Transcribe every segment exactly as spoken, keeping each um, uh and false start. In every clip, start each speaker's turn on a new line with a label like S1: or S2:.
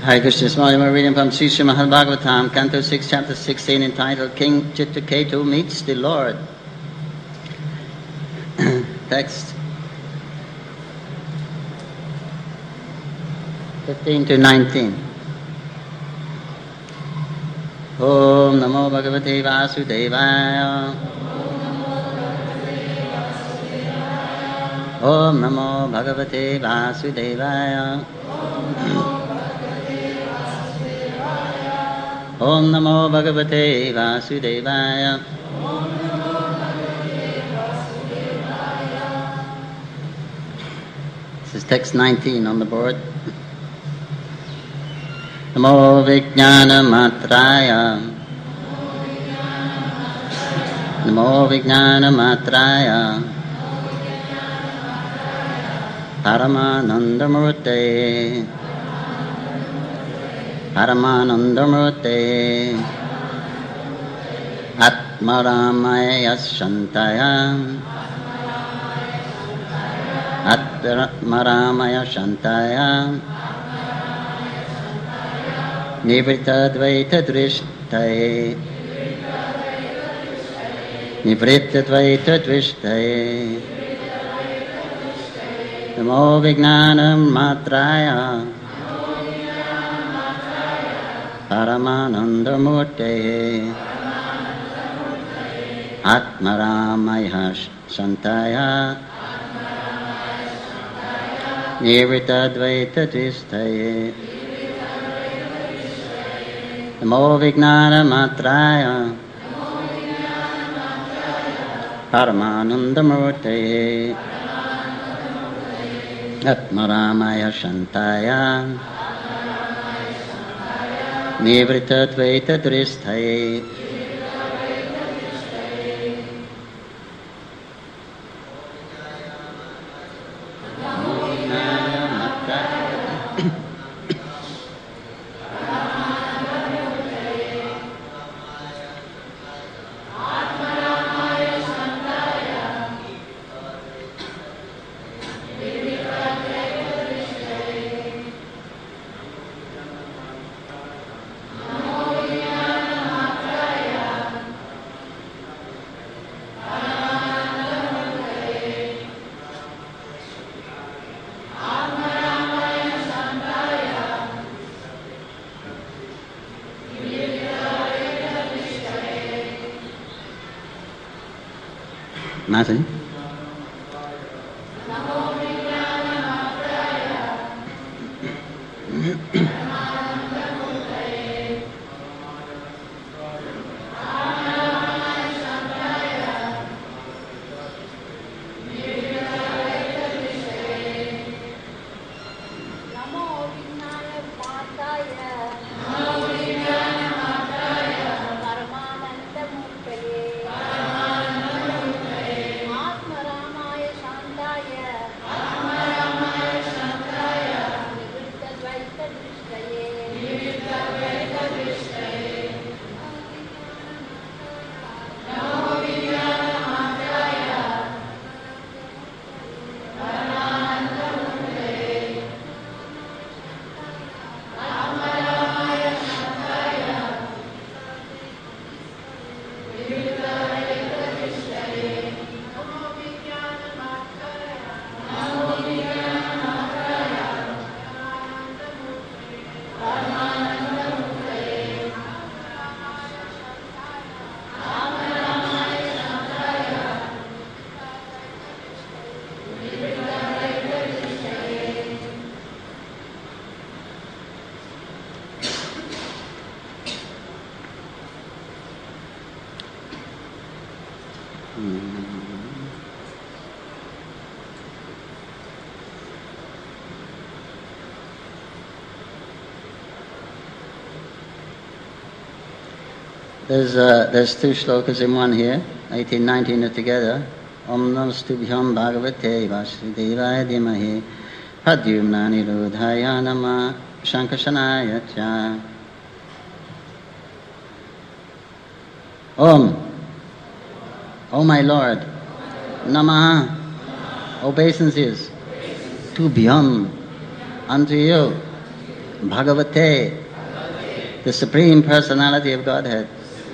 S1: Hare Krishna, this morning we're reading from Sri Srimad Bhagavatam, Canto six, Chapter sixteen, entitled King Chitraketu Meets the Lord. Text fifteen to nineteen. Om Namo Bhagavate Vasudevaya. Om Namo Bhagavate Vasudevaya. Om Namo Bhagavate Vasudevaya. This is text nineteen on the board. Namo Vijnana Matraya. Namo Vijnana Matraya. Paramanandamurte. Paramanandamurte. Atmaramaya Shantaya. Atmaramaya Shantaya. Nivrita Dvaita Drishtaye. Nivrita Dvaita Drishtaye. Namo Vijnana Matraya. Paramanandamurte. Atmaramaya Shantaya. Nivrita Dvaita Drishtaye. Namo Vijnana Matraya. Paramanandamurte. Atmaramaya Shantaya. Nivrita Dvaita Drishtaye. Nothing. There's uh, there's two shlokas in one here. eighteen, nineteen are together. Om Namastubhyam Bhagavate Vasudevaya Dhimahi Pradyumna Nirodhaya Nama Shankashanaya Cha. Om. O my Lord. Namaha. Obeisances. Tubhyam. Unto you. Bhagavate, the Supreme Personality of Godhead.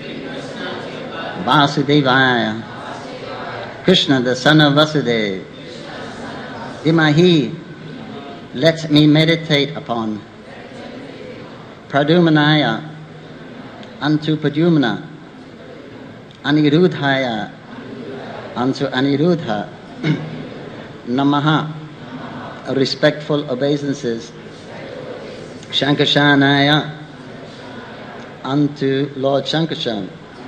S1: Vasudevaya, Krishna, the son of Vasudeva. Imahi, let me meditate upon. Pradyumnaya, unto Pradyumna. Anirudhaya, unto Aniruddha. Namaha, respectful obeisances. Shankarshanaya, unto Lord Shankarshan.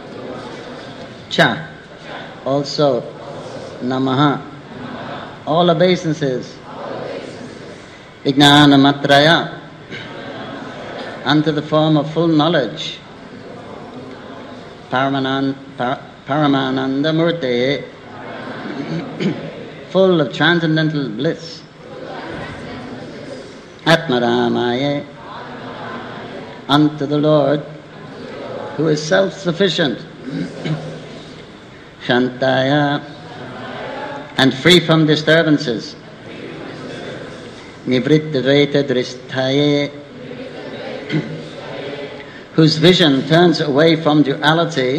S1: Cha, also Namaha, all obeisances. Vijnana Matraya, unto the form of full knowledge. Paramananda, par, Paramananda Murti, full of transcendental bliss. Atmaramaya, unto the Lord, who is self-sufficient. Shantaya, and free from disturbances. Nivrittadvaita drishtaye, whose vision turns away from duality,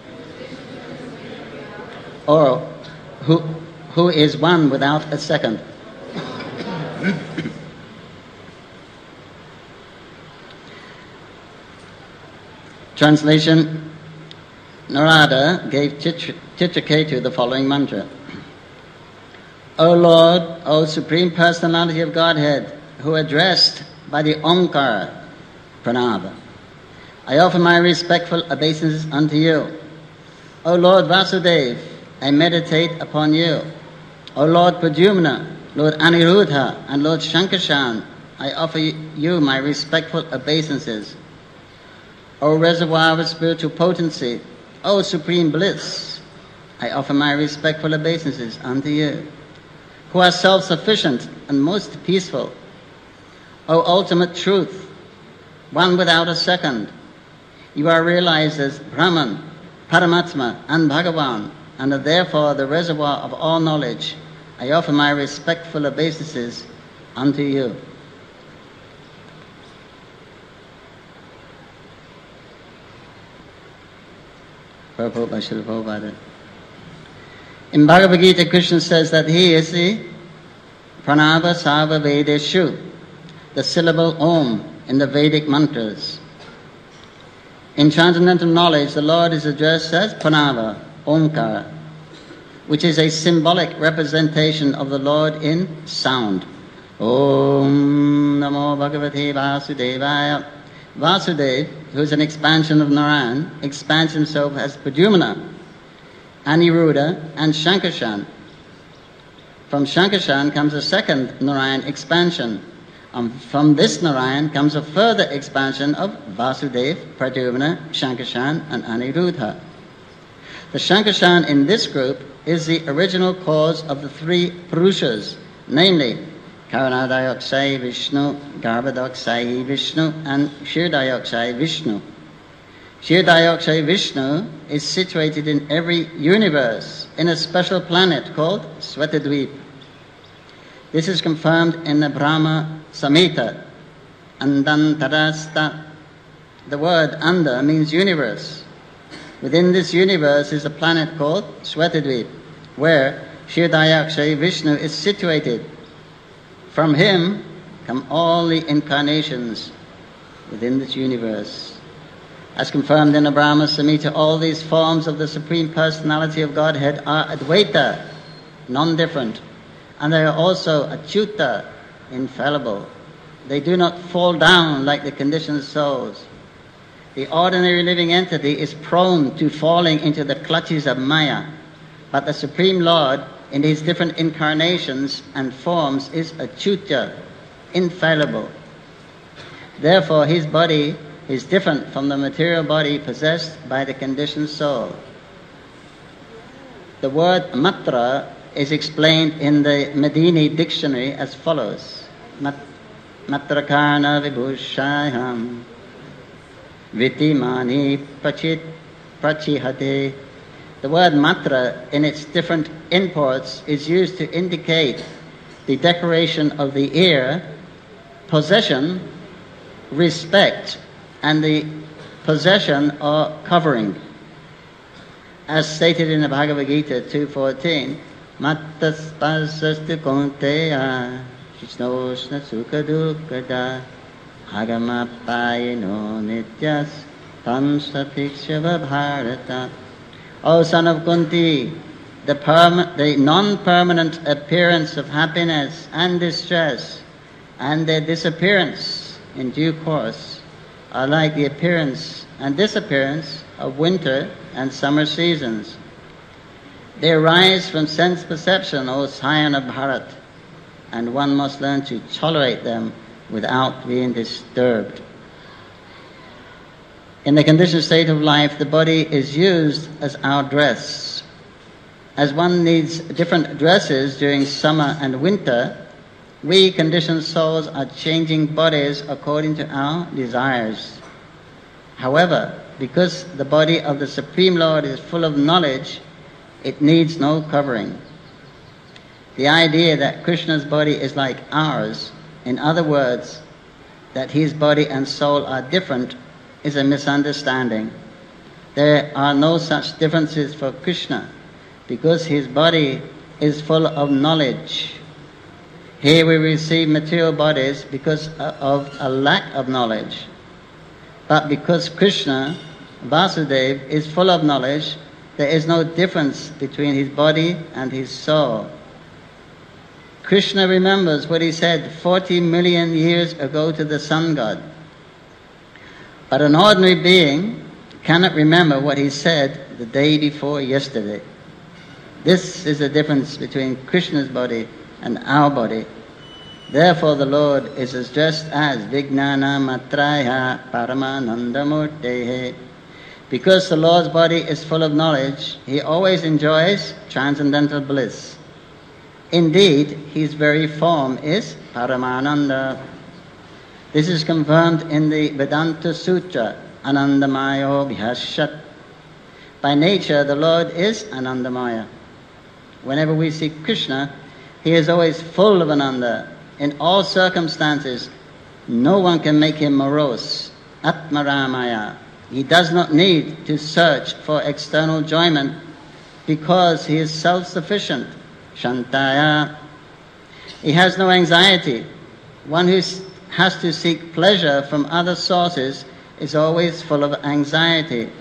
S1: or who, who is one without a second. Translation. Narada gave Chitraketu the following mantra. O Lord, O Supreme Personality of Godhead, who addressed by the Omkara, Pranava, I offer my respectful obeisances unto you. O Lord Vasudeva, I meditate upon you. O Lord Pradyumna, Lord Aniruddha, and Lord Shankarshan, I offer you my respectful obeisances. O reservoir of spiritual potency, O supreme bliss, I offer my respectful obeisances unto you, who are self-sufficient and most peaceful. O ultimate truth, one without a second, you are realized as Brahman, Paramatma, and Bhagavan, and are therefore the reservoir of all knowledge. I offer my respectful obeisances unto you. Purport by Srila Prabhupada. In Bhagavad Gita, Krishna says that he is the Pranava Sarva Vedeshu, the syllable Om in the Vedic mantras. In transcendental knowledge, the Lord is addressed as Pranava, Omkara, which is a symbolic representation of the Lord in sound. Om Namo Bhagavate Vasudevaya. Vasudeva, who is an expansion of Narayan, expands himself as Pradyumna, Aniruddha, and Shankarshan. From Shankarshan comes a second Narayan expansion. Um, from this Narayan comes a further expansion of Vasudeva, Pradyumna, Shankarshan, and Aniruddha. The Shankarshan in this group is the original cause of the three Purushas, namely Karanadayoksai Vishnu, Garbhodayoksai Vishnu, and Kshirodayoksai Vishnu. Kshirodayoksai Vishnu is situated in every universe in a special planet called Svetadvip. This is confirmed in the Brahma Samhita, Andantarasta. The word Anda means universe. Within this universe is a planet called Svetadvip, where Kshirodayoksai Vishnu is situated. From him come all the incarnations within this universe. As confirmed in the Brahma Samhita, all these forms of the Supreme Personality of Godhead are Advaita, non-different, and they are also Achyuta, infallible. They do not fall down like the conditioned souls. The ordinary living entity is prone to falling into the clutches of Maya, but the Supreme Lord, in his different incarnations and forms, is Achyuta, infallible. Therefore, his body is different from the material body possessed by the conditioned soul. The word matra is explained in the Medini dictionary as follows. Matrakarna vibhushayam vitimani prachit prachihate. The word matra in its different imports is used to indicate the decoration of the ear, possession, respect and the possession or covering. As stated in the Bhagavad Gita two fourteen, Mattas pasastu konteya shishnosna sukha dukkada agamapayino nityas tam satikshava bharata. O son of Kunti, the, perma- the non-permanent appearance of happiness and distress and their disappearance in due course are like the appearance and disappearance of winter and summer seasons. They arise from sense perception, O scion of Bharat, and one must learn to tolerate them without being disturbed. In the conditioned state of life, the body is used as our dress. As one needs different dresses during summer and winter, we conditioned souls are changing bodies according to our desires. However, because the body of the Supreme Lord is full of knowledge, it needs no covering. The idea that Krishna's body is like ours, in other words, that his body and soul are different, is a misunderstanding. There are no such differences for Krishna, because his body is full of knowledge. Here we receive material bodies because of a lack of knowledge. But because Krishna, Vasudeva, is full of knowledge, there is no difference between his body and his soul. Krishna remembers what he said forty million years ago to the sun god. But an ordinary being cannot remember what he said the day before yesterday. This is the difference between Krishna's body and our body. Therefore the Lord is addressed as Vijnana Matraya Paramananda Murtehe. Because the Lord's body is full of knowledge, he always enjoys transcendental bliss. Indeed, his very form is Paramananda. This is confirmed in the Vedanta Sutra, Anandamayo Bhyashat. By nature, the Lord is Anandamaya. Whenever we see Krishna, he is always full of Ananda. In all circumstances, no one can make him morose. Atmaramaya. He does not need to search for external enjoyment because he is self-sufficient. Shantaya. He has no anxiety. One who has to seek pleasure from other sources is always full of anxiety.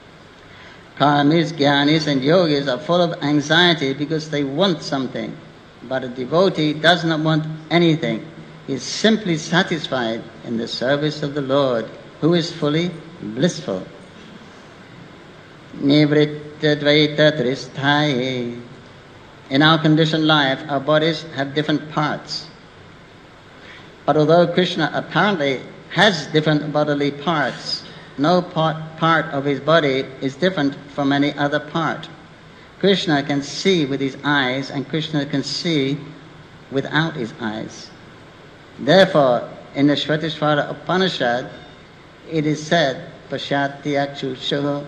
S1: Karmis, Jnanis and Yogis are full of anxiety because they want something. But a devotee does not want anything. He is simply satisfied in the service of the Lord, who is fully blissful. Nivritta Dvaita Tristhaye. In our conditioned life, our bodies have different parts. But although Krishna apparently has different bodily parts, no part, part of his body is different from any other part. Krishna can see with his eyes, and Krishna can see without his eyes. Therefore, in the Shvetashvara Upanishad, it is said, Pashyati Achushuh.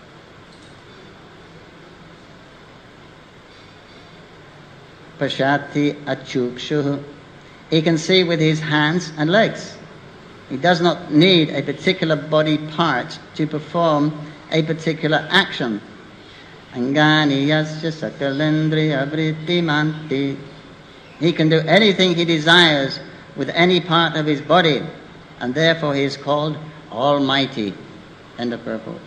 S1: Pashyati Achukshuh. He can see with his hands and legs. He does not need a particular body part to perform a particular action. Angani yasya sakalendriya vritti. He can do anything he desires with any part of his body, and therefore he is called Almighty. End of purport.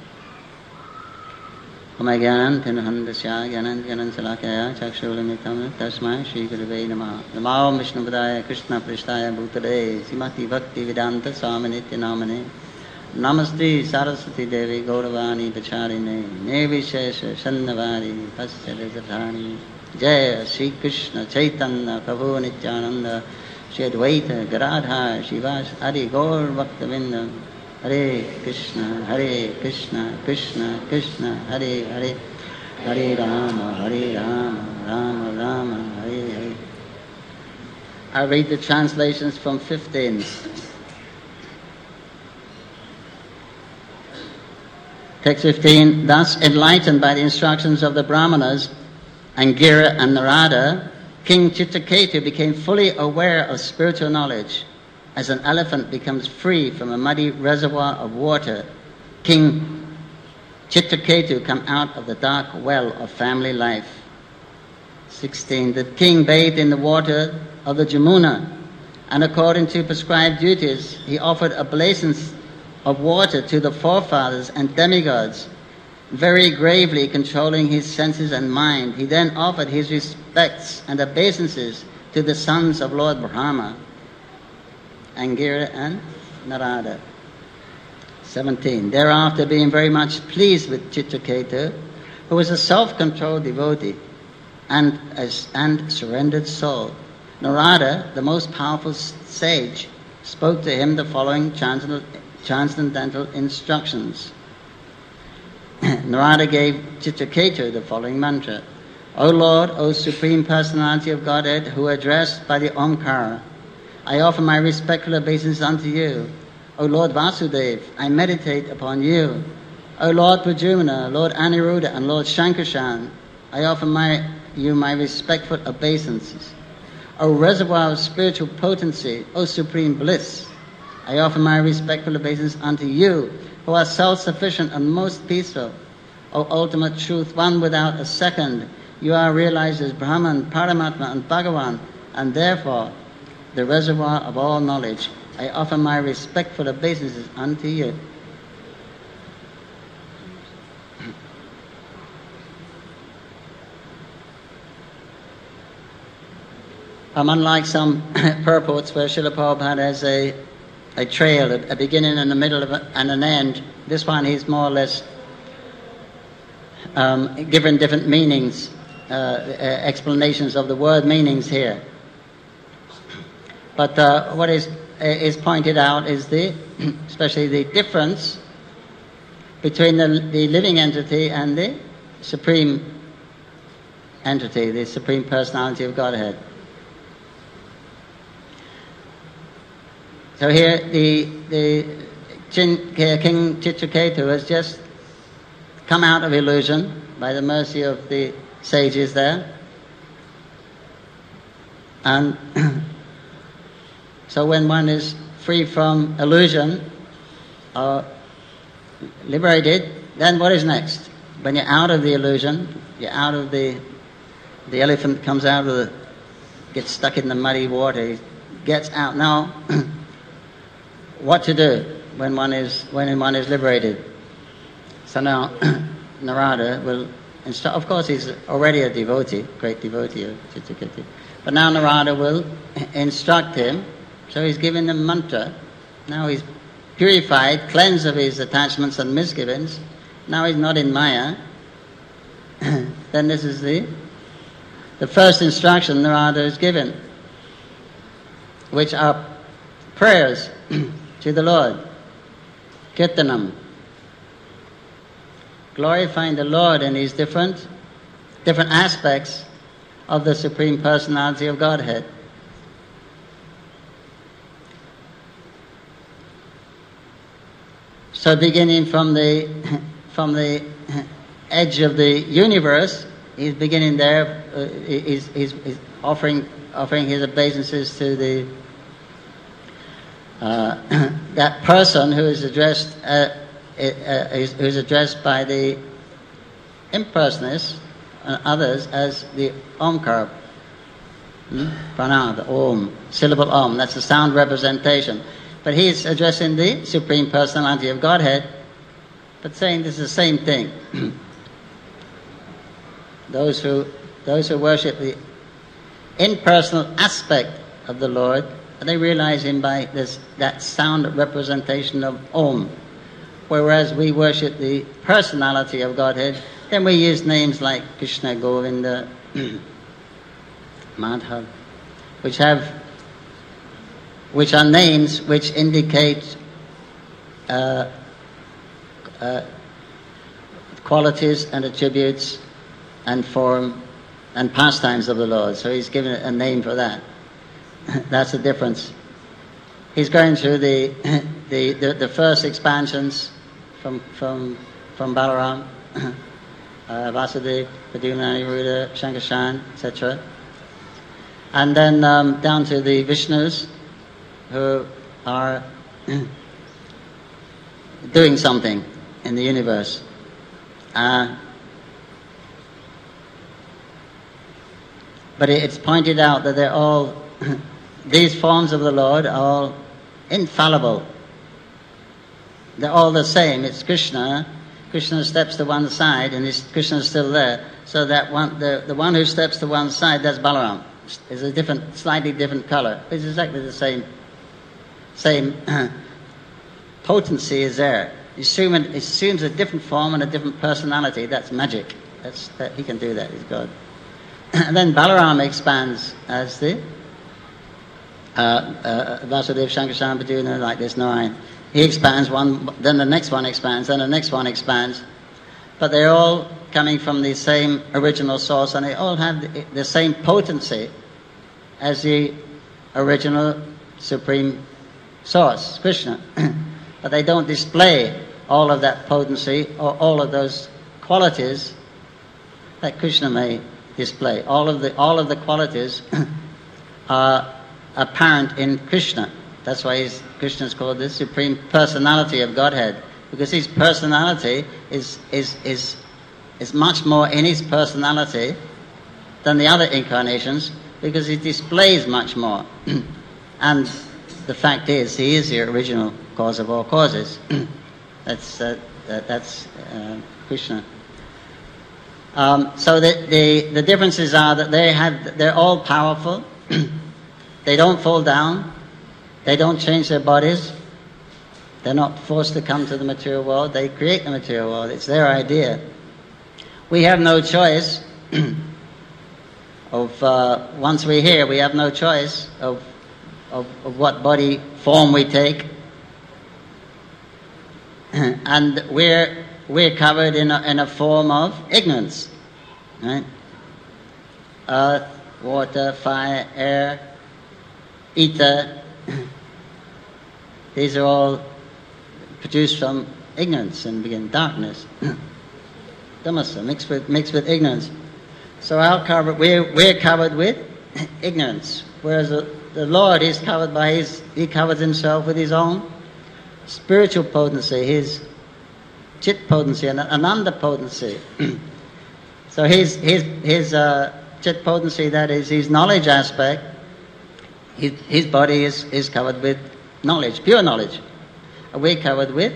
S1: Om Gyanan Tinhandasya Gyanan Gyanan Salakaya Chakshulamitam Tasmai Shri Gurave Namaha. Namo Vishnu Padaya Krishna Prishtaya Bhutale Simati Bhakti Vedanta Swaminitya Namane. Namaste Saraswati Devi Gauravani Pacharine Nevishesha Shannavari Pasyadhani. Jaya Sri Krishna Chaitanya Prabhu Nityananda Shri Advaita Garadha Shivas Adi Gaur Bhaktavinda. Hare Krishna, Hare Krishna, Krishna Krishna, Hare Hare, Hare Rama, Hare Rama, Rama Rama, Hare Hare. I read the translations from fifteen. Text fifteen. Thus enlightened by the instructions of the Brahmanas, Angira and Narada, King Chitraketu became fully aware of spiritual knowledge. as an elephant becomes free from a muddy reservoir of water, King Chitraketu come out of the dark well of family life. sixteen. The king bathed in the water of the Jamuna, and according to prescribed duties, he offered obeisance of water to the forefathers and demigods, very gravely controlling his senses and mind. He then offered his respects and obeisances to the sons of Lord Brahma, Angira and Narada. seventeen. Thereafter, being very much pleased with Chitraketu, who was a self-controlled devotee and, as, and surrendered soul, Narada, the most powerful sage, spoke to him the following transcendental instructions. Narada gave Chitraketu the following mantra: O Lord, O Supreme Personality of Godhead, who are addressed by the Omkara, I offer my respectful obeisance unto you. O Lord Vasudeva, I meditate upon you. O Lord Pradyumna, Lord Aniruddha, and Lord Shankarshan, I offer my, you my respectful obeisances. O reservoir of spiritual potency, O supreme bliss, I offer my respectful obeisance unto you, who are self-sufficient and most peaceful. O ultimate truth, one without a second, you are realized as Brahman, Paramatma, and Bhagavan, and therefore the reservoir of all knowledge. I offer my respectful obeisances unto you. Um, unlike some purports where Srila Prabhupada has a, a trail, a, a beginning and a middle of a, and an end, this one he's more or less um, given different meanings, uh, uh, explanations of the word meanings here. But uh, what is is pointed out is the, especially the difference between the, the living entity and the supreme entity, the Supreme Personality of Godhead. So here the the Chin, King Chitraketu has just come out of illusion by the mercy of the sages there, and so when one is free from illusion or liberated, then what is next? When you're out of the illusion, you're out of the the elephant comes out of the gets stuck in the muddy water, he gets out. Now what to do when one is when one is liberated? So now Narada will instruct. Of course, he's already a devotee, great devotee of Chitraketu. But now Narada will instruct him. So he's given him mantra. Now he's purified, cleansed of his attachments and misgivings. Now he's not in Maya. Then this is the the first instruction Narada is given, which are prayers to the Lord, Kirtanam, glorifying the Lord in His different, different aspects of the Supreme Personality of Godhead. So beginning from the from the edge of the universe, he's beginning there. Uh, he's, he's, he's offering offering his obeisances to the uh, that person who is addressed uh, uh, who is addressed by the impersonalists and others as the Omkar, hmm? Pranam, the Om, syllable Om. That's the sound representation. But he's addressing the Supreme Personality of Godhead, but saying this is the same thing. Those who those who worship the impersonal aspect of the Lord, they realize Him by this that sound representation of Om. Whereas we worship the personality of Godhead, then we use names like Krishna, Govinda, Madhav, which have which are names which indicate uh, uh, qualities and attributes and form and pastimes of the Lord. So he's given a name for that. That's the difference. He's going through the the, the, the first expansions from from from Balaram, uh, Vasudeva, Pradyumna, Aniruddha, Shankarshan, et cetera, and then um, down to the Vishnus, who are doing something in the universe. Uh, but it's pointed out that they're all, these forms of the Lord are all infallible. They're all the same. It's Krishna. Krishna steps to one side and Krishna is still there. So that one, the, the one who steps to one side, that's Balaram. It's a different, slightly different color. It's exactly the same, same potency is there. It assumes, it assumes a different form and a different personality. That's magic. That's, that, he can do that. He's God. And then Balaram expands as the uh, uh, Vasudev Shankarshan Arjuna, like this nine. He expands one, then the next one expands, then the next one expands. But they're all coming from the same original source, and they all have the, the same potency as the original supreme source, Krishna. But they don't display all of that potency or all of those qualities that Krishna may display. All of the all of the qualities are apparent in Krishna. That's why he's, Krishna is called the Supreme Personality of Godhead, because his personality is is is is much more in his personality than the other incarnations, because he displays much more. And the fact is, he is the original cause of all causes. that's uh, that, that's uh, Krishna. Um, so the, the the differences are that they have they're all powerful. They don't fall down. They don't change their bodies. They're not forced to come to the material world. They create the material world. It's their idea. We have no choice of, uh, once we're here, we have no choice of, of, of what body form we take. And we're, we're covered in a, in a form of ignorance. Right? Earth, water, fire, air, ether. These are all produced from ignorance and begin darkness. Tamasa, mixed with mixed with ignorance. So our cover, we're we're covered with ignorance, whereas the, the Lord is covered by his he covers himself with his own spiritual potency, his chit potency and ananda potency. So his his his uh, chit potency, that is his knowledge aspect. His his body is is covered with knowledge, pure knowledge. We're covered with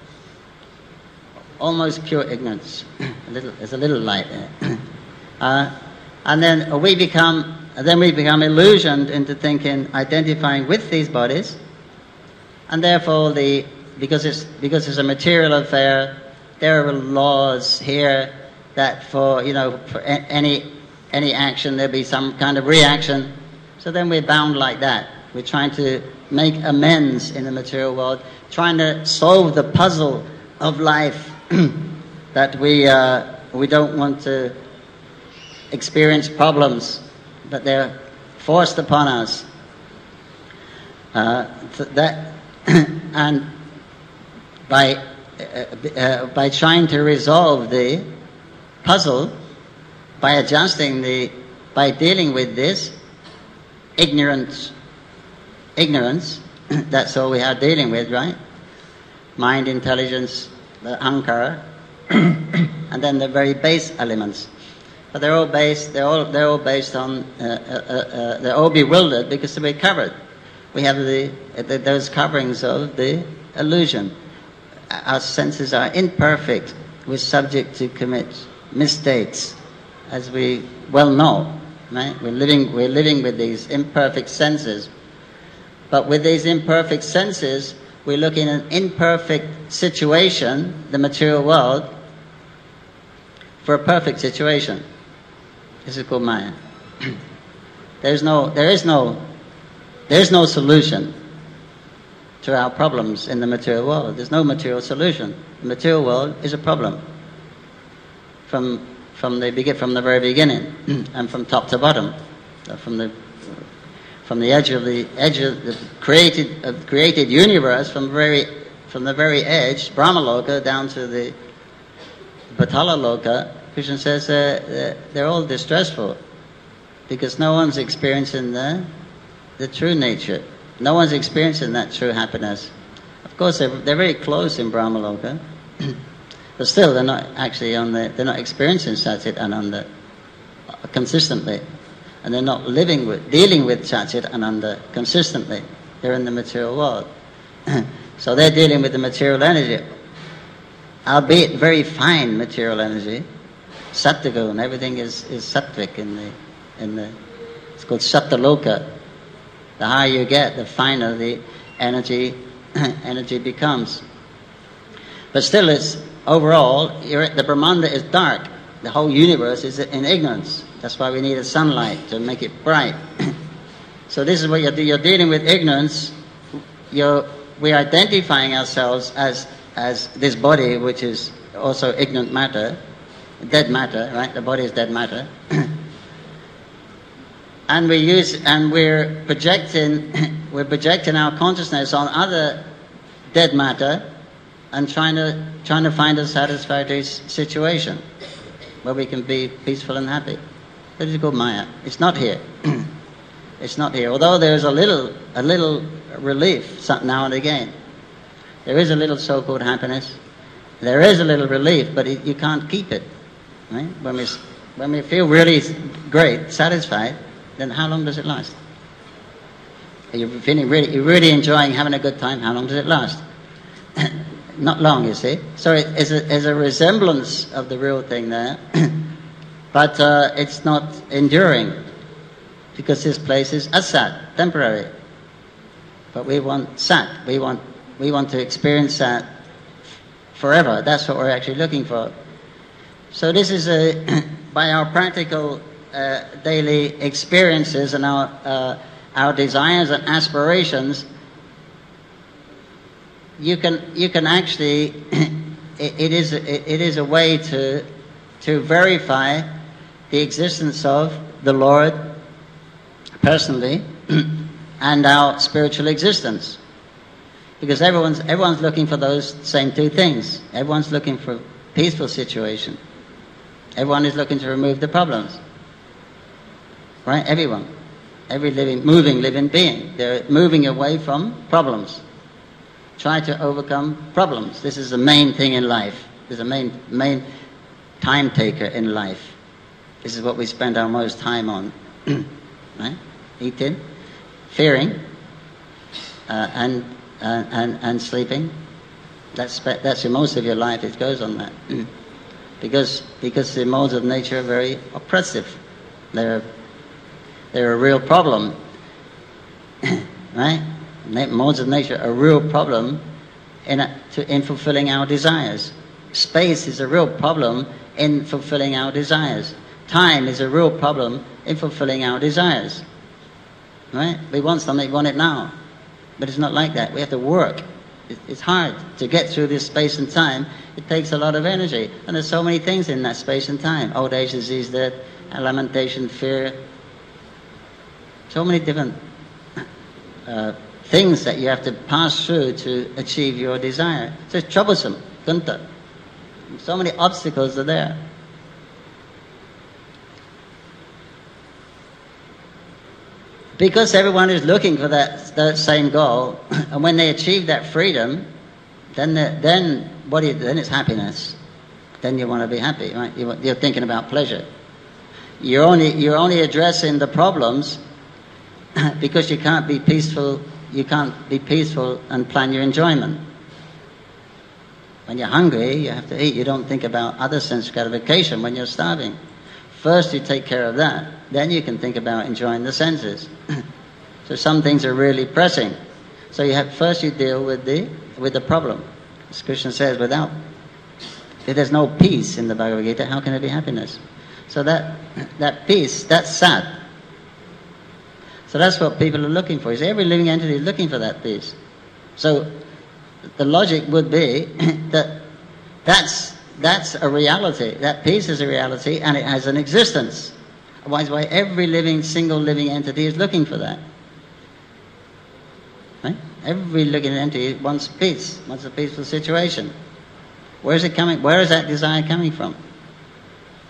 S1: almost pure ignorance. a little, there's a little light there. uh, and then we become, then we become illusioned into thinking, identifying with these bodies, and therefore the because it's because it's a material affair, there are laws here that for you know for a, any any action there'll be some kind of reaction. So then we're bound like that. We're trying to make amends in the material world, trying to solve the puzzle of life that we uh, we don't want to experience problems, but they're forced upon us. Uh, that and by uh, uh, by trying to resolve the puzzle, by adjusting the, by dealing with this ignorance. Ignorance, that's all we are dealing with, right? Mind, intelligence, the ahankara, and then the very base elements. But they're all based. They're all they're all based on. Uh, uh, uh, they're all bewildered because we're covered. We have the, the those coverings of the illusion. Our senses are imperfect. We're subject to commit mistakes, as we well know. Right? We're living. We're living with these imperfect senses. But with these imperfect senses, we look in an imperfect situation, the material world, for a perfect situation. This is called Maya. There's no, there is no, there is no solution to our problems in the material world. There's no material solution. The material world is a problem from from the begin from the very beginning and from top to bottom, from the. From the edge of the edge of the created of the created universe, from very from the very edge, Brahmaloka, down to the Patala Loka, Krishna says uh, they're all distressful because no one's experiencing the the true nature. No one's experiencing that true happiness. Of course, they're, they're very close in Brahmaloka, but still they're not actually on the, they're not experiencing Satchit Ananda consistently. And they're not living with, dealing with Satchit Ananda consistently. They're in the material world. So they're dealing with the material energy, albeit very fine material energy. Sattvagun, everything is, is sattvic in the, in the, it's called Sattaloka. The higher you get, the finer the energy energy becomes. But still, it's overall, you're, the Brahmanda is dark. The whole universe is in ignorance. That's why we need a sunlight to make it bright. So this is what you're, you're dealing with ignorance. You're, we're identifying ourselves as as this body, which is also ignorant matter, dead matter, right? The body is dead matter. And we use, and we're projecting, we're projecting our consciousness on other dead matter, and trying to trying to find a satisfactory situation where we can be peaceful and happy. That is called Maya. It's not here. It's not here. Although there is a little a little relief now and again. There is a little so-called happiness. There is a little relief, but it, you can't keep it. Right? When we when we feel really great, satisfied, then how long does it last? You're feeling really, you're really enjoying having a good time. How long does it last? Not long, you see. So it is a, is a resemblance of the real thing there, but uh, it's not enduring, because this place is asat, temporary. But we want sat. We want we want to experience that forever. That's what we're actually looking for. So this is a by our practical uh, daily experiences and our uh, our desires and aspirations. You can you can actually it, it is it, it is a way to to verify the existence of the Lord personally and our spiritual existence, because everyone's everyone's looking for those same two things. Everyone's looking for a peaceful situation. Everyone is looking to remove the problems. Right? Everyone, every living, moving, living being, they're moving away from problems. Try to overcome problems. This is the main thing in life. This is the main main time taker in life. This is what we spend our most time on. Right? Eating, fearing, uh, and, uh, and and sleeping. That's that's the most of your life. It goes on that, because because the modes of nature are very oppressive. They're they're a real problem. Right? Modes of nature are a real problem in, a, to, in fulfilling our desires. Space is a real problem in fulfilling our desires. Time is a real problem in fulfilling our desires. Right? We want something, we want it now. But it's not like that. We have to work. It, it's hard to get through this space and time. It takes a lot of energy. And there's so many things in that space and time. Old age, disease, death, lamentation, fear. So many different uh, things that you have to pass through to achieve your desire. So it's troublesome, kunta. So many obstacles are there. Because everyone is looking for that, that same goal, and when they achieve that freedom, then then what you, then it's happiness. Then you want to be happy, right? You, you're thinking about pleasure. You're only you're only addressing the problems because you can't be peaceful. You can't be peaceful and plan your enjoyment. When you're hungry, you have to eat. You don't think about other sense gratification when you're starving. First you take care of that, then you can think about enjoying the senses. So some things are really pressing. So you have first you deal with the with the problem. As Krishna says, without if there's no peace in the Bhagavad Gita, how can there be happiness? So that that peace, that's sad. So that's what people are looking for. Is every living entity is looking for that peace. So the logic would be that that's that's a reality. That peace is a reality, and it has an existence. Otherwise, why every living, single living entity is looking for that. Right? Every living entity wants peace, wants a peaceful situation. Where is it coming? Where is that desire coming from?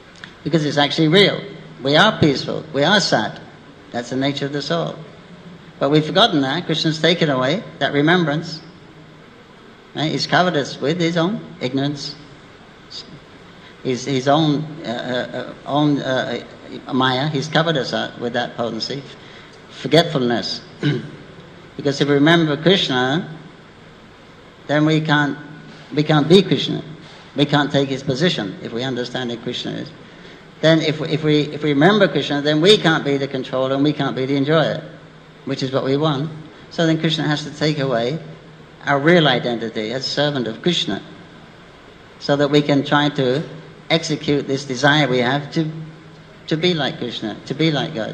S1: Because it's actually real. We are peaceful. We are sat. That's the nature of the soul. But we've forgotten that. Krishna's taken away that remembrance. Right? He's covered us with his own ignorance, his, his own, uh, uh, own uh, maya. He's covered us uh, with that potency. Forgetfulness. Because if we remember Krishna, then we can't, we can't be Krishna. We can't take his position if we understand who Krishna is. Then if we, if we, if we remember Krishna, then we can't be the controller and we can't be the enjoyer, which is what we want. So then Krishna has to take away our real identity as servant of Krishna, so that we can try to execute this desire we have to, to be like Krishna, to be like God.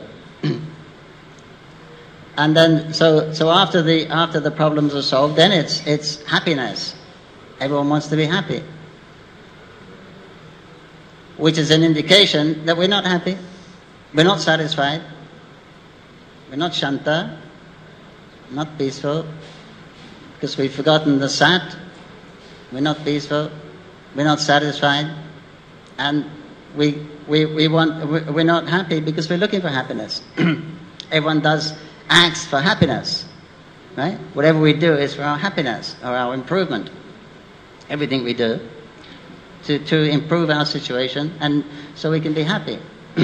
S1: And then, so, so after the, after the problems are solved, then it's, it's happiness. Everyone wants to be happy. Which is an indication that we're not happy. We're not satisfied. We're not shanta, not peaceful, because we've forgotten the sat. We're not peaceful. We're not satisfied. And we, we, we want, we're not happy because we're looking for happiness. Everyone does acts for happiness, right? Whatever we do is for our happiness or our improvement. Everything we do to, to improve our situation and so we can be happy.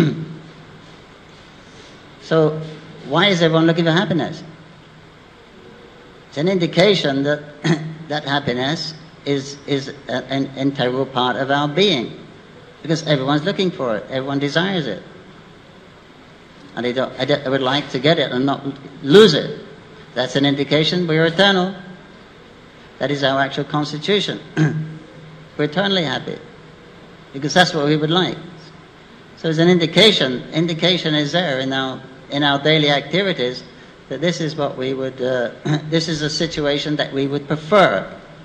S1: So why is everyone looking for happiness? It's an indication that that happiness is, is an integral part of our being, because everyone's looking for it, everyone desires it. And they don't, I would like to get it and not lose it. That's an indication we're eternal. That is our actual constitution. We're eternally happy, because that's what we would like. So there's an indication. Indication is there in our in our daily activities that this is what we would. Uh, this is a situation that we would prefer.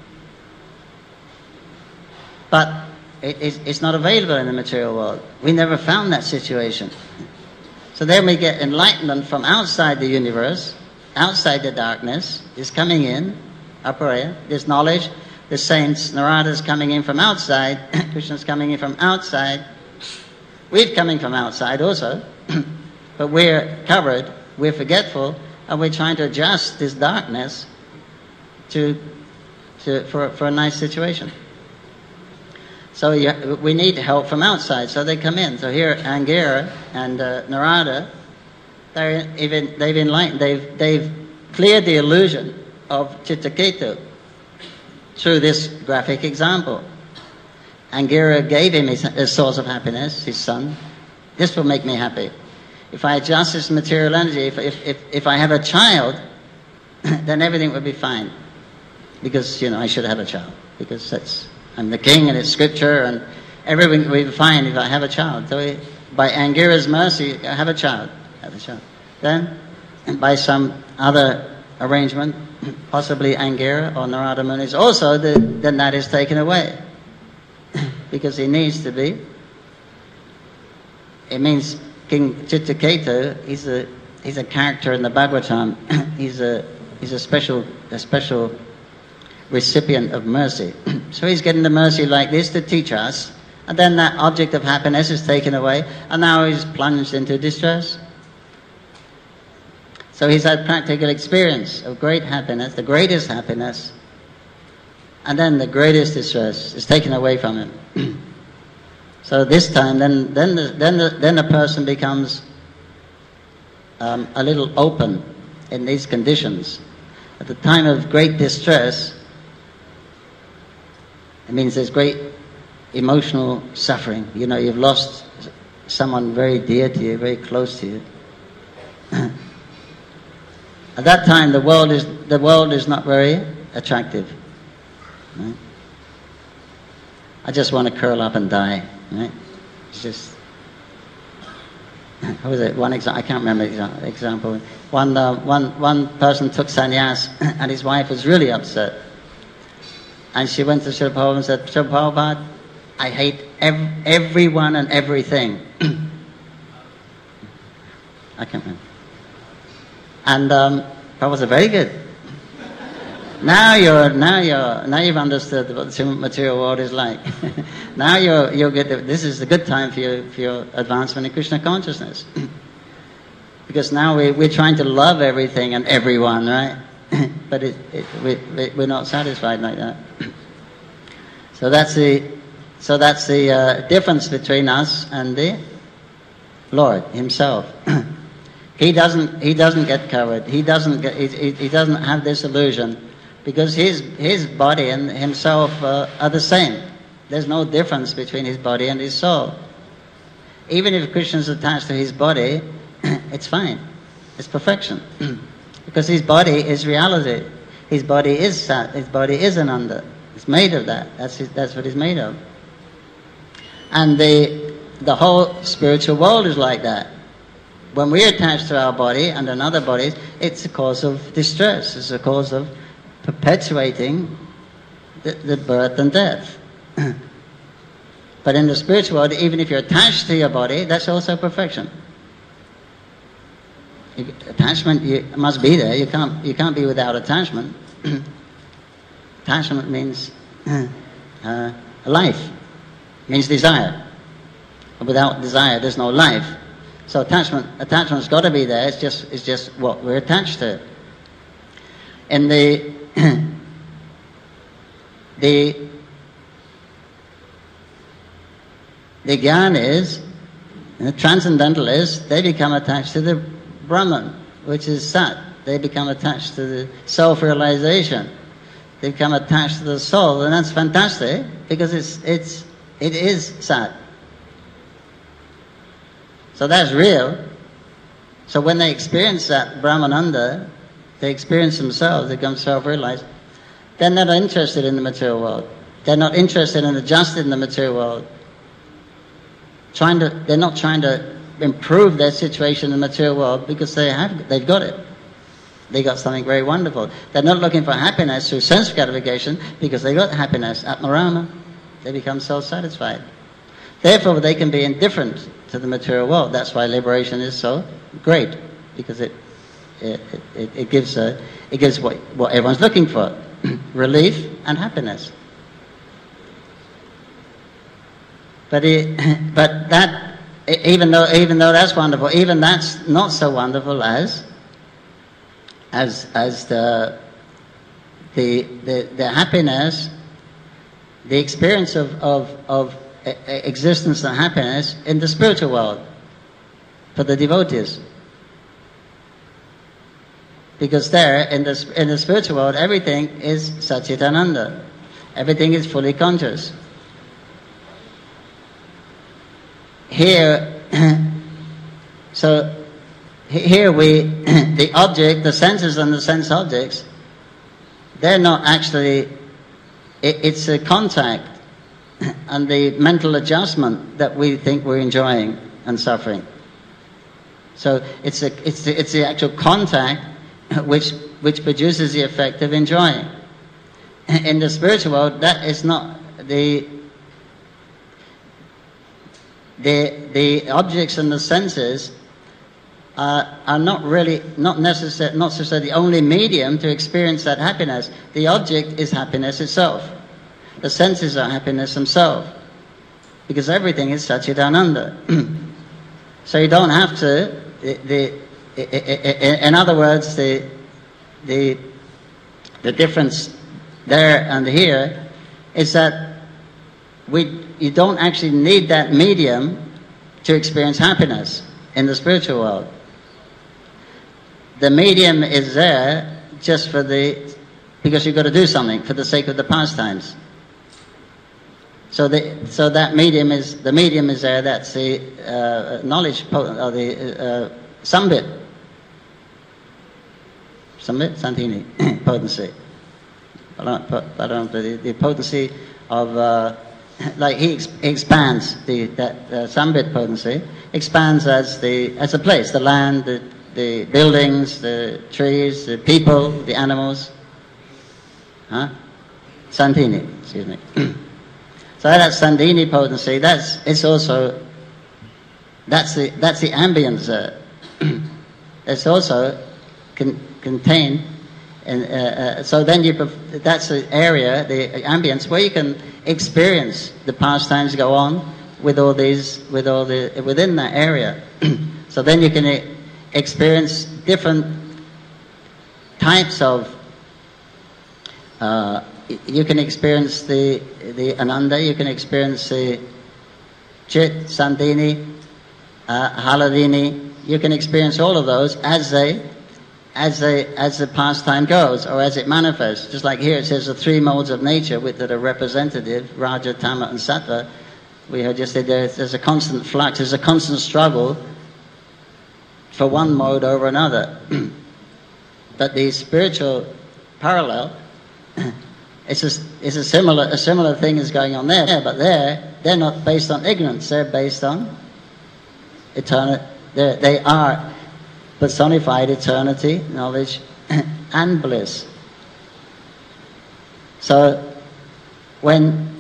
S1: But it, it's, it's not available in the material world. We never found that situation. So then we get enlightenment from outside the universe, outside the darkness, is coming in, aparaya, this knowledge, the saints, Narada's coming in from outside, Krishna's coming in from outside, we're coming from outside also, but we're covered, we're forgetful, and we're trying to adjust this darkness to, to, for, for a nice situation. So you, we need help from outside, so they come in. So here, Angira and uh, Narada, they're even, they've enlightened, they've, they've cleared the illusion of Chittaketu through this graphic example. Angira gave him his, his source of happiness, his son. This will make me happy. If I adjust this material energy, if, if, if, if I have a child, then everything will be fine. Because, you know, I should have a child, because that's... I'm the king and it's scripture and everything will be fine if I have a child. So we, by Angira's mercy, I have a child. Have a child. Then, by some other arrangement, possibly Angira or Narada Muni, also the, then that is taken away. Because he needs to be. It means King Chittaketu, he's a he's a character in the Bhagavatam. he's a he's a special a special recipient of mercy. So he's getting the mercy like this to teach us, and then that object of happiness is taken away, and now he's plunged into distress. So he's had practical experience of great happiness, the greatest happiness, and then the greatest distress is taken away from him. So this time, then then the, then the, then the person becomes um, a little open in these conditions. At the time of great distress, it means there's great emotional suffering. You know, you've lost someone very dear to you, very close to you. At that time, the world is the world is not very attractive. Right? I just want to curl up and die. Right? It's just. What was it? One example. I can't remember the example. One uh, one one person took sannyas, and his wife was really upset. And she went to Srila Prabhupada and said, Srila Prabhupada, I hate ev- everyone and everything. I can't remember. And um, Prabhupada said, very good. Now you're, now you're, now you've understood what the material world is like. Now you're, you're good. This is a good time for your, for your advancement in Krishna consciousness. because now we, we're trying to love everything and everyone, right? But it, it, we, we're not satisfied like that. So that's the, so that's the uh, difference between us and the Lord Himself. He doesn't, he doesn't get covered. He doesn't get, he, he doesn't have this illusion, because his his body and himself uh, are the same. There's no difference between his body and his soul. Even if Krishna is attached to his body, it's fine. It's perfection. Because his body is reality. His body is Sat. His body is Ananda. It's made of that. That's his, that's what he's made of. And the the whole spiritual world is like that. When we're attached to our body and another body, it's a cause of distress. It's a cause of perpetuating the, the birth and death. But in the spiritual world, even if you're attached to your body, that's also perfection. You, attachment you, must be there. You can't, you can't be without attachment. Attachment means uh, life, means desire. Without desire, there's no life. So attachment, attachment's got to be there. It's just, it's just what we're attached to. In the the the Gyanis, the transcendentalists, they become attached to the Brahman, which is Sat. They become attached to the self-realization. They become attached to the soul, and that's fantastic because it's it's it is Sat. So that's real. So when they experience that Brahmananda, they experience themselves, they become self-realized. They're not interested in the material world. They're not interested in adjusting in the material world. Trying to, they're not trying to improve their situation in the material world because they have, they've got it. They got something very wonderful. They're not looking for happiness through sense gratification because they got happiness, Atmarama. They become self-satisfied. Therefore, they can be indifferent to the material world. That's why liberation is so great, because it it, it, it gives a, it gives what what everyone's looking for: relief and happiness. But it, but that even though even though that's wonderful, even that's not so wonderful as as as the the the, the happiness, the experience of of of existence and happiness in the spiritual world for the devotees. Because there, in the, in the spiritual world, everything is Satchitananda. Everything is fully conscious. Here, so here we, the object, the senses and the sense objects, they're not actually, it, it's a contact and the mental adjustment that we think we're enjoying and suffering. So it's a, it's the, it's the actual contact which which produces the effect of enjoying. In the spiritual world, that is not the the the objects and the senses are are not really not necessarily not necessarily the only medium to experience that happiness. The object is happiness itself. The senses are happiness themselves, because everything is Satchitananda. So you don't have to. The, the, in other words, the the the difference there and here is that we you don't actually need that medium to experience happiness in the spiritual world. The medium is there just for the because you've got to do something for the sake of the pastimes. So, the, so that medium is the medium is there. That's the uh, knowledge or the uh, sambit, sambit, santini potency. The, the potency of uh, like he, ex- he expands the that uh, sambit potency expands as the as a place, the land, the the buildings, the trees, the people, the animals. Huh? Santini, excuse me. So that's Sandhini potency. That's it's also that's the that's the ambience. Uh, it's also con- contained, and uh, uh, so then you that's the area, the ambience where you can experience the pastimes go on with all these with all the within that area. So then you can experience different types of, uh, you can experience the, the Ananda, you can experience the Chit, Sandhini, uh, Haladini, you can experience all of those as they, as they, as the pastime goes, or as it manifests. Just like here it says the three modes of nature with that are representative, Raja, Tama and Sattva. We have just said there's, there's a constant flux, there's a constant struggle for one mode over another. But the spiritual parallel, it's a, it's a similar a similar thing is going on there, but there they're not based on ignorance, they're based on eternity. They are personified eternity, knowledge, and bliss. So when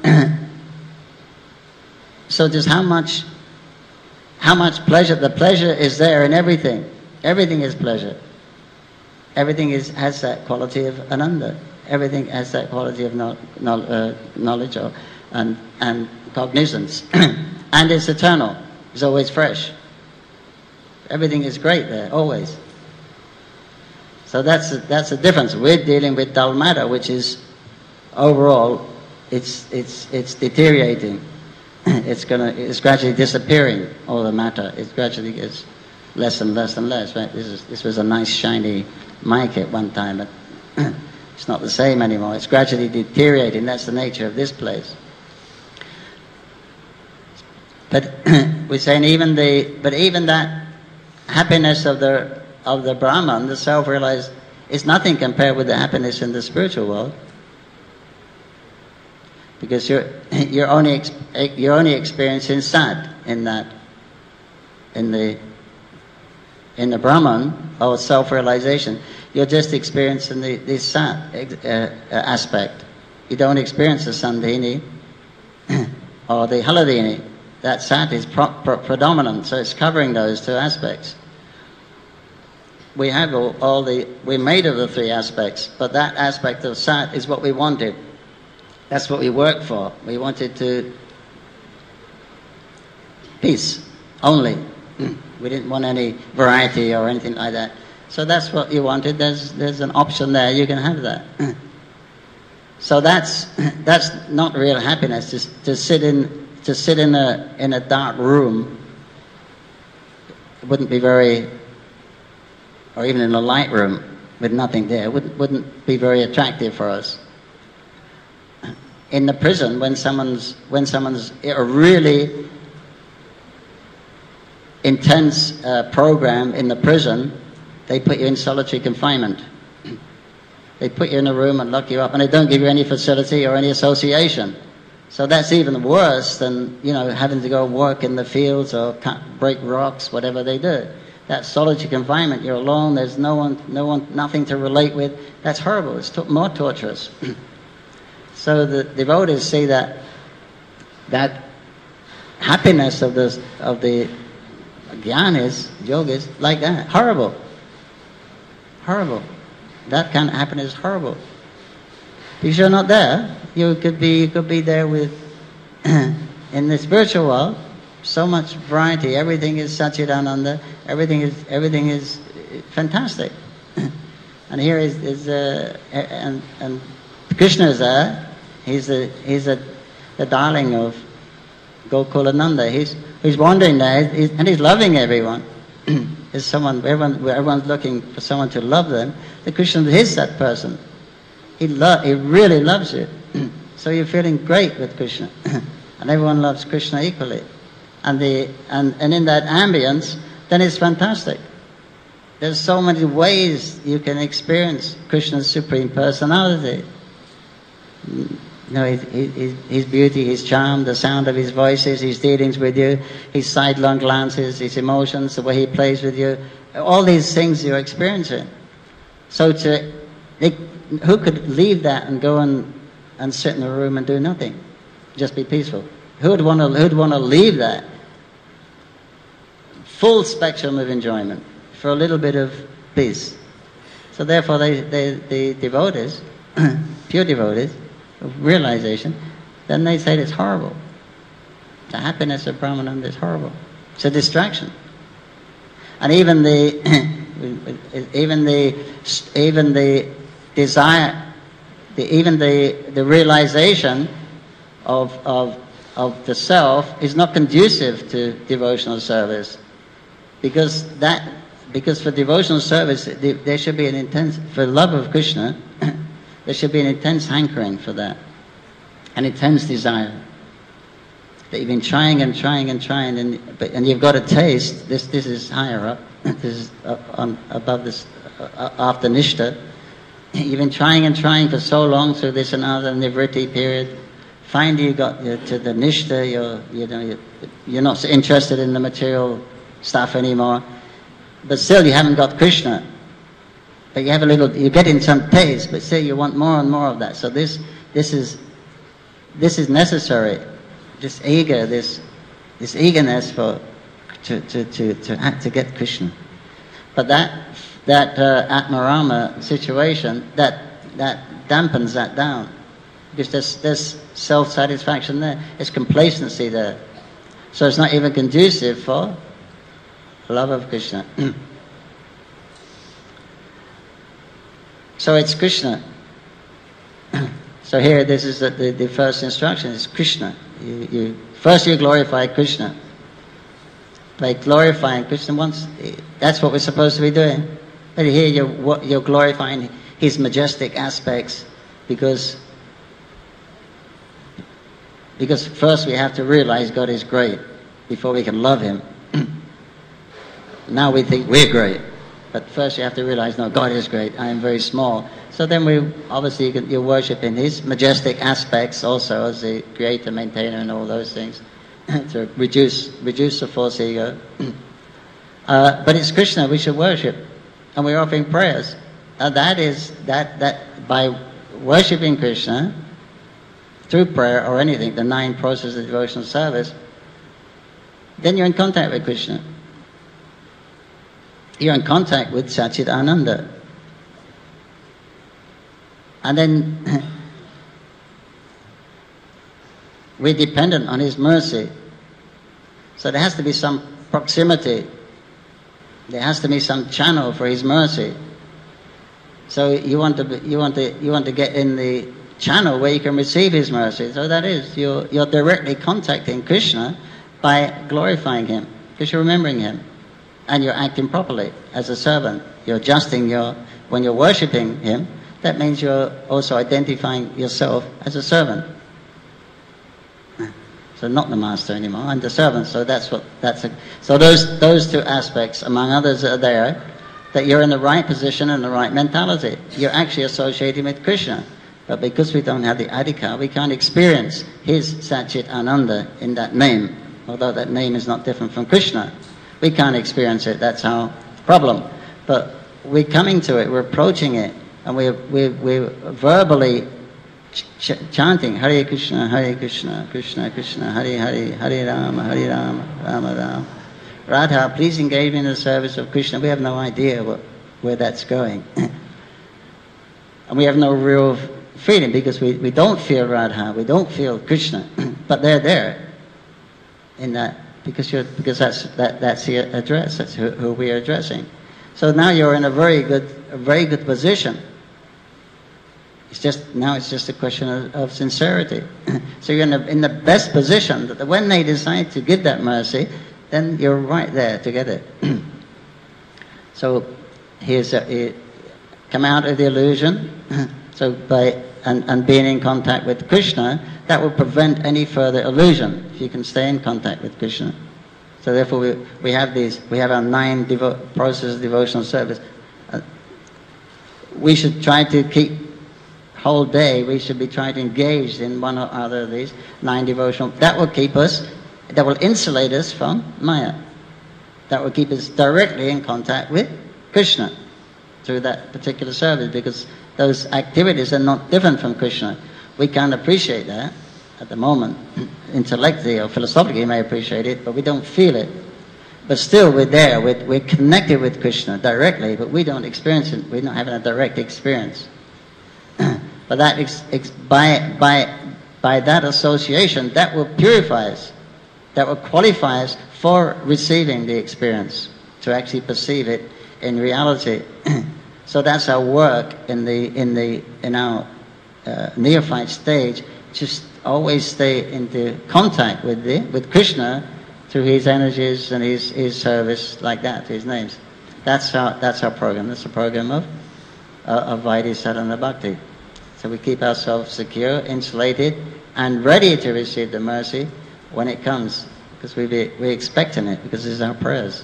S1: so just how much how much pleasure, the pleasure is there in everything. Everything is pleasure. Everything is has that quality of ananda. Everything has that quality of no, no, uh, knowledge or, and and cognizance, and it's eternal. It's always fresh. Everything is great there, always. So that's a, that's the difference. We're dealing with dull matter, which is overall, it's it's it's deteriorating. It's gonna it's gradually disappearing. All the matter, it gradually gets less and less and less. Right? This is this was a nice shiny mic at one time, but it's not the same anymore. It's gradually deteriorating. That's the nature of this place. But we're saying even the but even that happiness of the of the Brahman, the self-realized, is nothing compared with the happiness in the spiritual world, because you're you're only you're only experiencing sat in that in the in the Brahman or self-realization. You're just experiencing the, the sat uh, aspect. You don't experience the Sandhini or the Haladini. That sat is pro- pro- predominant, so it's covering those two aspects. We have all, all the, we're made of the three aspects, but that aspect of sat is what we wanted. That's what we worked for. We wanted to peace only. We didn't want any variety or anything like that. So that's what you wanted. There's there's an option there. You can have that. So that's that's not real happiness. Just to sit in to sit in a in a dark room. It wouldn't be very, or even in a light room with nothing there, wouldn't wouldn't be very attractive for us. In the prison, when someone's when someone's a really intense uh, program in the prison, they put you in solitary confinement. They put you in a room and lock you up, and they don't give you any facility or any association. So that's even worse than, you know, having to go work in the fields or cut, break rocks, whatever they do. That solitary confinement, you're alone. There's no one, no one, nothing to relate with. That's horrible. It's t- more torturous. So the devotees see that that happiness of the of the jnanis, yogis, like that, horrible, horrible. That kind of happiness is horrible. Because you're not there. You could be, you could be there with in the spiritual world. So much variety. Everything is Satchidananda. Everything is everything is fantastic. And here is is uh, and and Krishna is there. He's the he's a the darling of Gokulananda. He's he's wandering there, he's, and he's loving everyone. Is someone everyone everyone's looking for someone to love them. The Krishna is that person. He lo- he really loves you. So you're feeling great with Krishna, and everyone loves Krishna equally. And the and, and in that ambience, then it's fantastic. There's so many ways you can experience Krishna's Supreme Personality. You know, his, his, his beauty, his charm, the sound of his voices, his dealings with you, his sidelong glances, his emotions, the way he plays with you, all these things you're experiencing. So to, they, who could leave that and go and, and sit in a room and do nothing? Just be peaceful. Who would want to, who'd want to leave that? Full spectrum of enjoyment for a little bit of peace. So therefore they, they, the devotees, pure devotees, of realization, then they say it's horrible. The happiness of Brahmananda is horrible. It's a distraction. And even the even the even the desire, the, even the the realization of of of the self is not conducive to devotional service, because that because for devotional service there should be an intense, for love of Krishna, there should be an intense hankering for that, an intense desire that you've been trying and trying and trying, and but, and you've got a taste. This this is higher up. This is up on, above this, uh, after Nishta. You've been trying and trying for so long through this and other Nivritti period. Finally you got uh, to the Nishta, you're, you know, you're, you're not so interested in the material stuff anymore. But still you haven't got Krishna. But you have a little, you're getting some taste, but still you want more and more of that. So this this is this is necessary. This eager, this this eagerness for To, to, to, to, act, to get Krishna. But that that uh, Atmarama situation, that that dampens that down. Because there's, there's self-satisfaction there. There's complacency there. So it's not even conducive for love of Krishna. So it's Krishna. So here, this is the, the, the first instruction, is Krishna. You, you, first you glorify Krishna. By glorifying Krishna, once, that's what we're supposed to be doing. But here you're, you're glorifying his majestic aspects, because because first we have to realize God is great before we can love him. Now we think we're great, but first you have to realize, no, God is great, I am very small. So then we, obviously you can, you're worshipping his majestic aspects also as the creator, maintainer and all those things. To reduce reduce the false ego. Uh, but it's Krishna we should worship, and we're offering prayers. And that is that that by worshipping Krishna through prayer or anything, the nine processes of devotional service, then you're in contact with Krishna. You're in contact with Satchit Ananda. And then we're dependent on his mercy. So there has to be some proximity. There has to be some channel for his mercy. So you want to be, you want to you want to get in the channel where you can receive his mercy. So that is, you're you're directly contacting Krishna by glorifying him, because you're remembering him, and you're acting properly as a servant. You're adjusting your, when you're worshipping him, that means you're also identifying yourself as a servant. So not the master anymore, I'm the servant. So that's what that's a, so those those two aspects, among others, are there, that you're in the right position and the right mentality. You're actually associating with Krishna, but because we don't have the adhikar, we can't experience his Satchit Ananda in that name. Although that name is not different from Krishna, we can't experience it. That's our problem. But we're coming to it. We're approaching it, and we're we're, we're verbally Ch- chanting Hare Krishna, Hare Krishna, Krishna Krishna, Hare Hare, Hare Rama, Hare Rama, Rama Rama. Radha, please engage me in the service of Krishna. We have no idea what, where that's going. And we have no real feeling, because we, we don't feel Radha, we don't feel Krishna, but they're there in that, because you're, because that's that that's the address, that's who, who we are addressing. So now you're in a very good a very good position. It's just, now it's just a question of, of sincerity. So you're in the, in the best position that when they decide to give that mercy, then you're right there to get it. So here's a, come out of the illusion. So by and, and being in contact with Krishna, that will prevent any further illusion if you can stay in contact with Krishna. So therefore we we have these we have our nine devo- processes of devotional service. Uh, we should try to keep whole day, we should be trying to engage in one or other of these nine devotional. That will keep us, that will insulate us from Maya. That will keep us directly in contact with Krishna through that particular service, because those activities are not different from Krishna. We can't appreciate that at the moment. Intellectually or philosophically we may appreciate it, but we don't feel it. But still we're there, we're, we're connected with Krishna directly, but we don't experience it, we're not having a direct experience. But that ex, ex, by by by that association, that will purify us, that will qualify us for receiving the experience to actually perceive it in reality. So that's our work in the in the in our uh, neophyte stage. Just always stay into contact with the with Krishna through his energies and his, his service like that, his names. That's our that's our program. That's the program of uh, of Vaidhi Sadhana Bhakti. So we keep ourselves secure, insulated, and ready to receive the mercy when it comes, because we be, we're expecting it, because this is our prayers.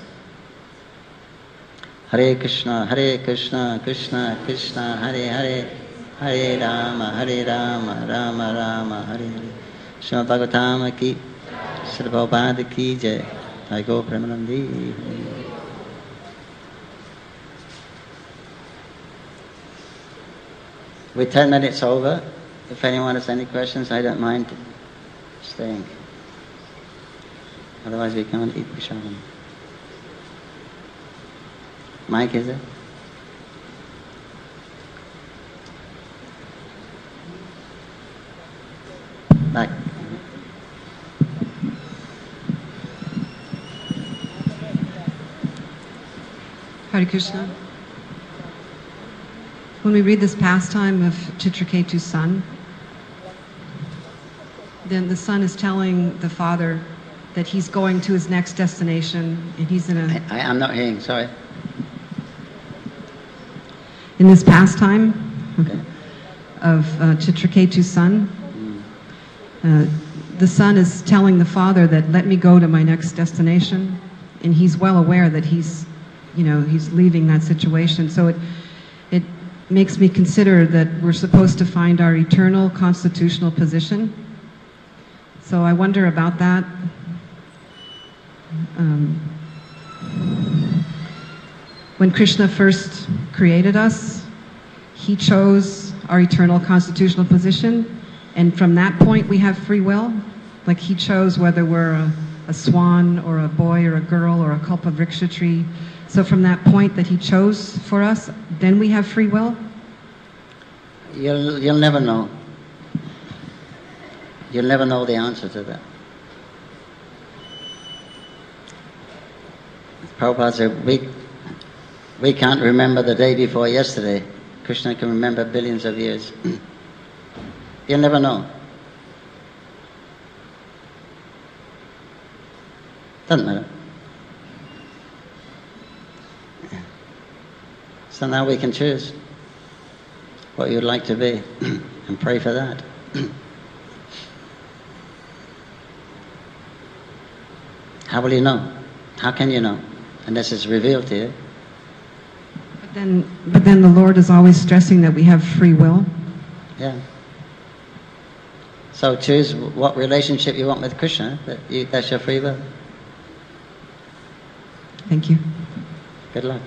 S1: Hare Krishna, Hare Krishna, Krishna Krishna, Hare Hare, Hare Rama, Hare Rama, Rama Rama, Hare Hare. Srimad Bhagavatam ki, Sri Prabhupada ki jai. I go Premanandi. We're ten minutes over. If anyone has any questions, I don't mind staying. Otherwise we can't eat Prashadam. Mike, is it? Back.
S2: Hare Krishna. When we read this pastime of Chitraketu's son, then the son is telling the father that he's going to his next destination, and he's in a...
S1: I, I, I'm not hearing, sorry.
S2: In this pastime
S1: Okay.
S2: of uh, Chitraketu's son,
S1: Mm.
S2: uh, the son is telling the father that, let me go to my next destination, and he's well aware that he's, you know, he's leaving that situation. So it, it makes me consider that we're supposed to find our eternal constitutional position. So I wonder about that. Um, when Krishna first created us, he chose our eternal constitutional position, and from that point we have free will. Like he chose whether we're a, a swan or a boy or a girl or a kalpavriksha tree. So from that point that he chose for us, then we have free will?
S1: You'll, you'll never know. You'll never know the answer to that. Prabhupada said, we, we can't remember the day before yesterday. Krishna can remember billions of years. You'll never know. Doesn't matter. So now we can choose what you'd like to be and pray for that. How will you know? How can you know? Unless it's revealed to you.
S2: But then, but then the Lord is always stressing that we have free will.
S1: Yeah. So choose what relationship you want with Krishna. That you, that's your free will.
S2: Thank you.
S1: Good luck.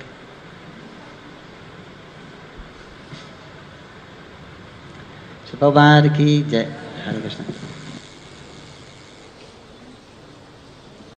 S1: Prabhupada ki jai. Hare Krishna.